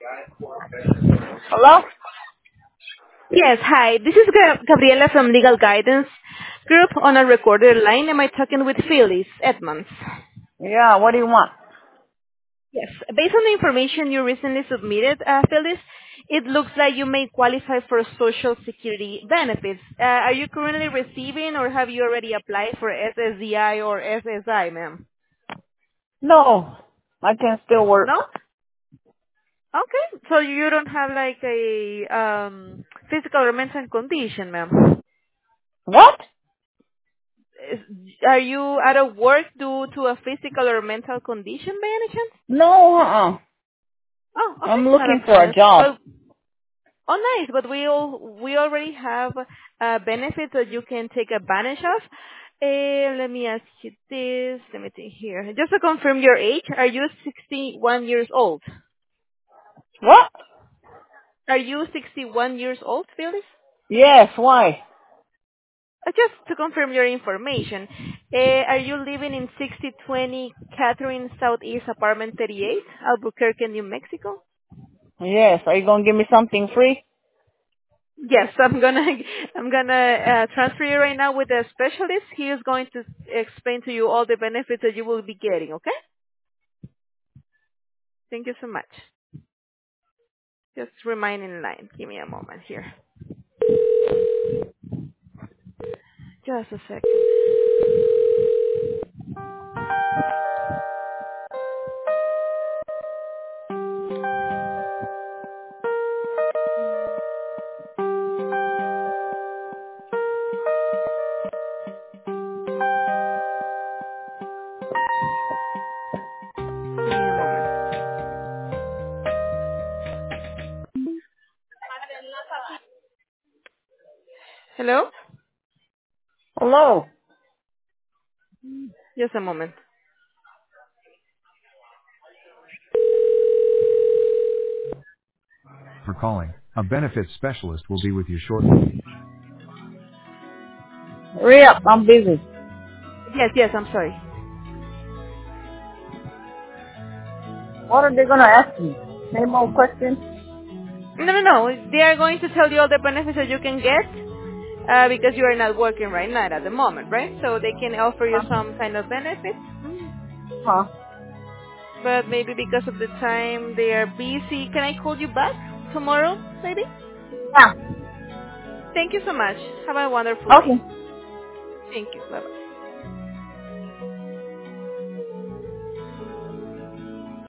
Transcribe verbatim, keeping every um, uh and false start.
Hello? Yes, hi. This is Ga- Gabriela from Legal Guidance Group on a recorded line. Am I talking with Phyllis Edmonds? Yeah, what do you want? Yes. Based on the information you recently submitted, uh, Phyllis, it looks like you may qualify for Social Security benefits. Uh, are you currently receiving or have you already applied for S S D I or S S I, ma'am? No, I can still work. No? Okay. So you don't have like a um, physical or mental condition, ma'am? What? Is- Are you out of work due to a physical or mental condition by any chance? No, uh-uh. Oh, okay, I'm not a looking for a problem. job. But oh, nice. But we all we already have uh, benefits that you can take advantage of. Uh, let me ask you this. Let me think here. Just to confirm your age, are you sixty-one years old? What? Are you sixty-one years old, Phyllis? Yes, why? Uh, Just to confirm your information, uh, are you living in sixty twenty Catherine Southeast Apartment thirty-eight, Albuquerque, New Mexico? Yes, are you gonna give me something free? Yes, I'm gonna I'm gonna uh, transfer you right now with a specialist. He is going to explain to you all the benefits that you will be getting. Okay? Thank you so much. Just remain in line. Give me a moment here. Just a second. Give me a moment. Hello? Hello? Just a moment. For calling. A benefits specialist will be with you shortly. Hurry up, I'm busy. Yes, yes. I'm sorry. What are they gonna ask me? Same old question? No, no, no. They are going to tell you all the benefits that you can get uh, because you are not working right now at the moment, right? So they can offer you Huh? some kind of benefits. Huh? But maybe because of the time they are busy. Can I call you back tomorrow, maybe? Yeah. Thank you so much. Have a wonderful day. Okay. Thank you. Bye-bye.